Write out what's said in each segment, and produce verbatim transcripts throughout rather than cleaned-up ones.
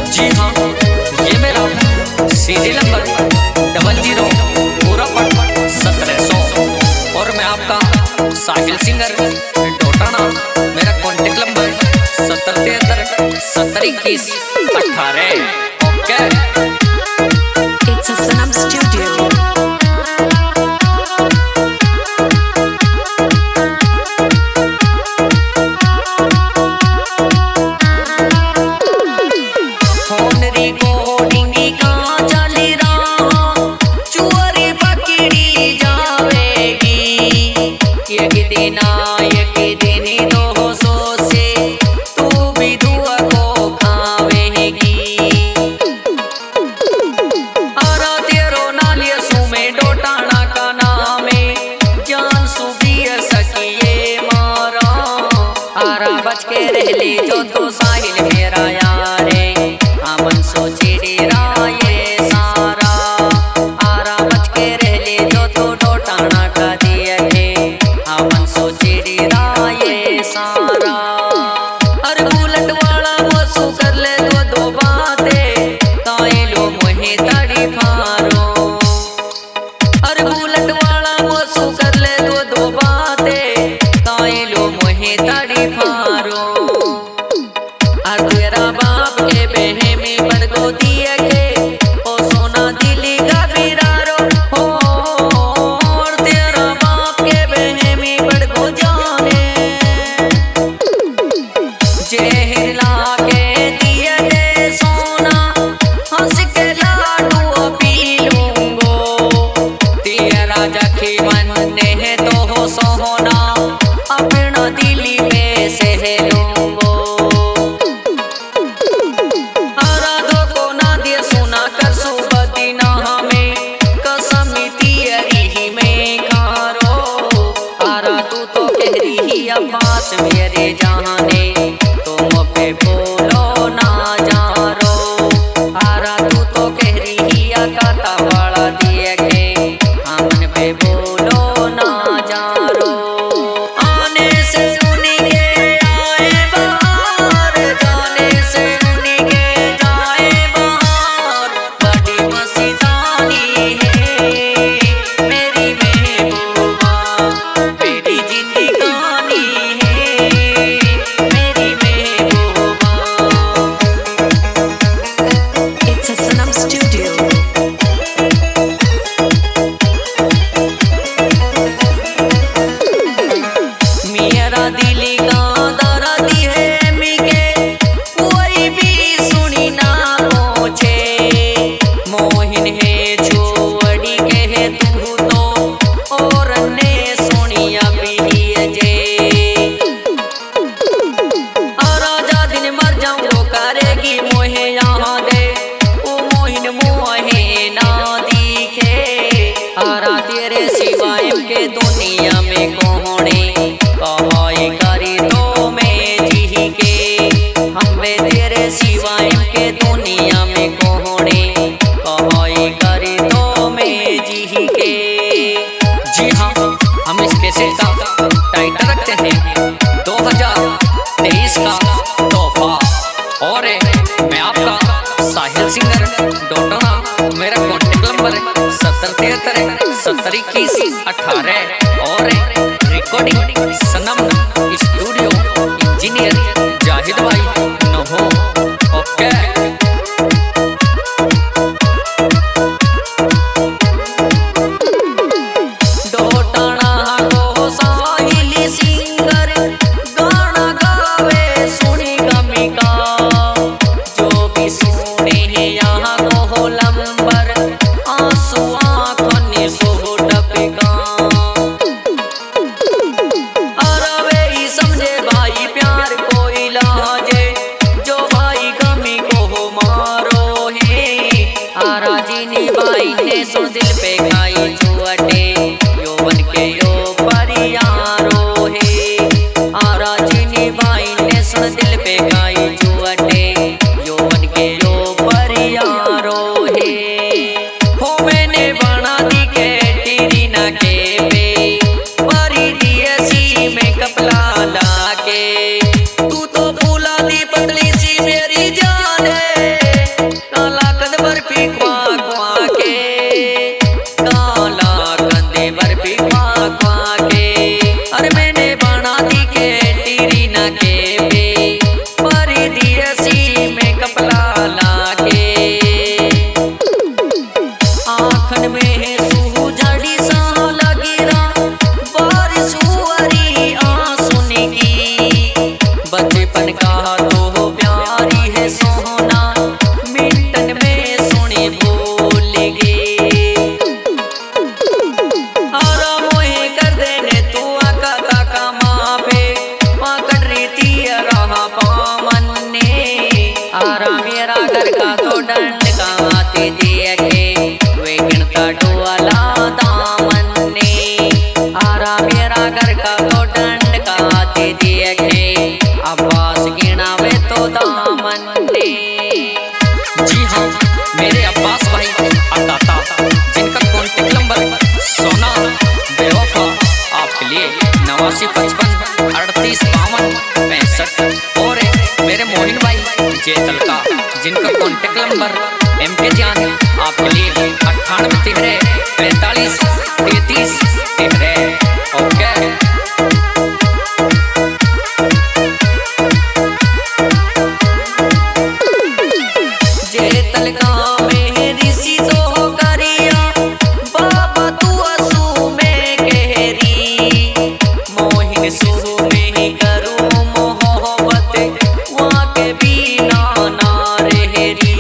जी हाँ, ये मेरा सीडी नंबर डबल जीरो पूरा पट सत्रह सौ और मैं आपका साहिल सिंगर डोटाना। मेरा कॉन्टेक्ट नंबर सत्तर तिहत्तर सत्तर इक्कीस अठारह। Okay It's a Sanam Studio. बच के रह ले जो तो साहिल मेरा यारे हमन सोचे डेरा ये सारा। आरा बच के रह ले जो तो डोटाना का दिया के हमन सोचे डेरा ये सारा। अरे बुलेट वाला वसू कर ले दो दो बातें ताई लो मोहे तड़ी फारो। अरे बुलेट वाला वसू कर ले दो दो बातें ताई लो मोहे तड़ी फारो। तेरा बाप के बहे में पर दो दिए के ओ सोना दिली का बिरारो हो। और तेरा बाप के बहे में पर दो जाने जहर ला के दिए दे सोना हंस के लाडू पी लूंगो। तेरा जखी मन ने तो हो सोना अपना दिली में सह लूंगो। अब्बास मेरे जाने तुम पे बोलो ना जा रो। आरा तू तो कह रही है काटा वाला दिए के हमन पे बोलो ना जा रो। आने से सुनी के आए बाहर जाने से सुनी के जाए बाहर। बड़ी मसीदानी है मेरी महबूबा मेरी जिंदगी के दुनिया में कोने कहाई करी तो मैं जी के। हमें तेरे सिवाय के दुनिया में कोने कहाई करी तो मैं जी के। जी हाँ, हम इस कैसेट का टाइटल रखते हैं दो हजार तेईस का तोहफा। और मैं आपका साहिल सिंगर डोटाना। मेरा कॉन्टेक्ट नंबर सत्तर तिहत्तर सत्तर इक्कीस अठारह और recording Sanam studio engineer Zahid भाई नहो। ओके डोटाना को साहिल सिंगर गाना गावे सुनी गमी का। जो भी सुने यहाँ को लंबर आंसू आँखों ने सो टपका। मेरा घर का तो दंड काते देखे वे गिनता डोला दामन ने। आरा मेरा घर का तो दंड काते देखे अब्बास गिनावे तो दामन ने। जी हाँ, मेरे अब्बास भाई अदाता जिनका कॉन्टेक्ट नंबर सोना बेवफा आपके लिए नवासी पचपन अड़तीस बावन पैंसठ। और मेरे मोहिन भाई जेतल का जिनका कॉन्टेक्ट नंबर एम के जान आपके लिए अट्ठानवे तेरह पैंतालीस तैतीस तेरह। ओके जेतल का मेरी सी तो करिया बाबा तू असू में कहरी मोहिन सू में ही करूँ मोहब्बत वहाँ के बिना ना रहरी।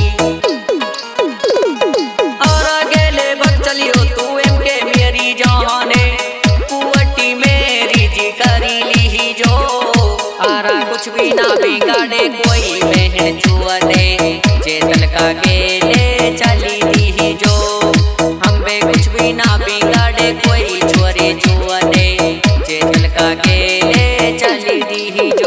और अकेले बच चलियो तू एम के मेरी जाने कुवटी मेरी जी करी ली जो। आरा कुछ भी ना बिगाड़े कोई बहन छुआ दे जेतल का गेले चली दी जो। हम बे कुछ भी ना बिगाड़े कोई छोरे छुआ दे जेतल का गेले चली दी जो।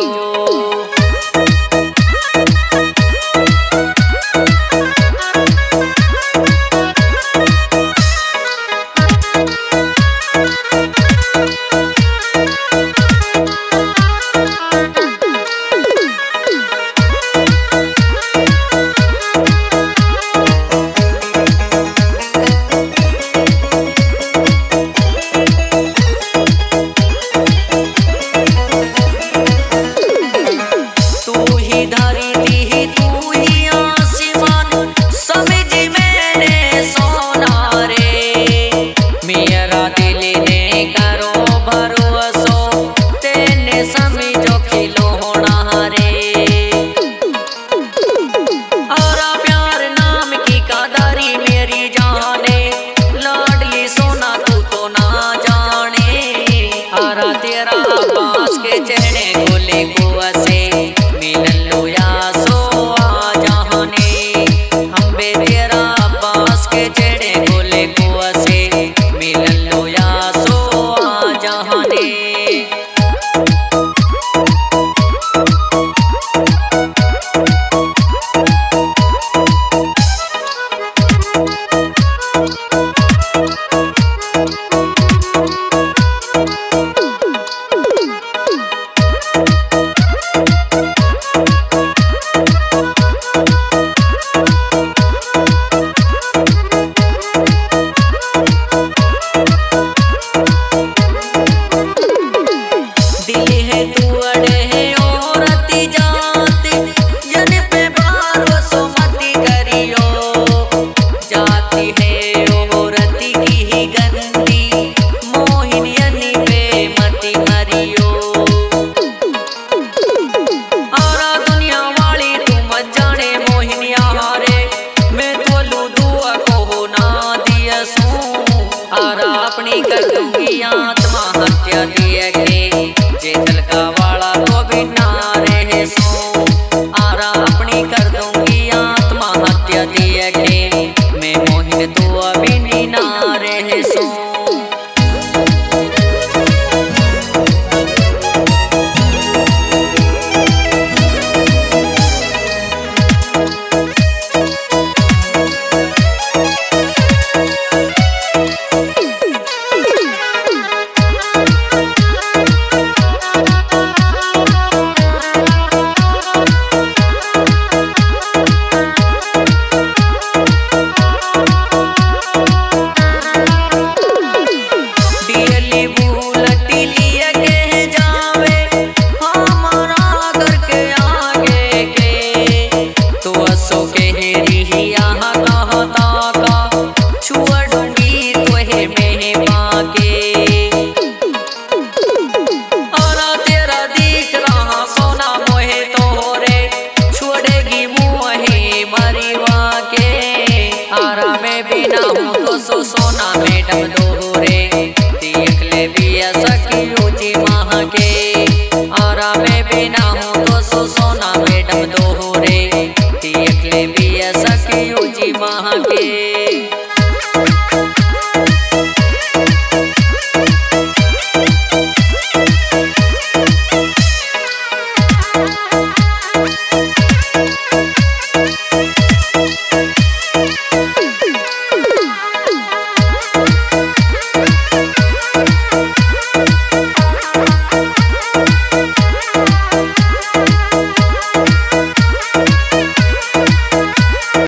में भी सखियों जी महा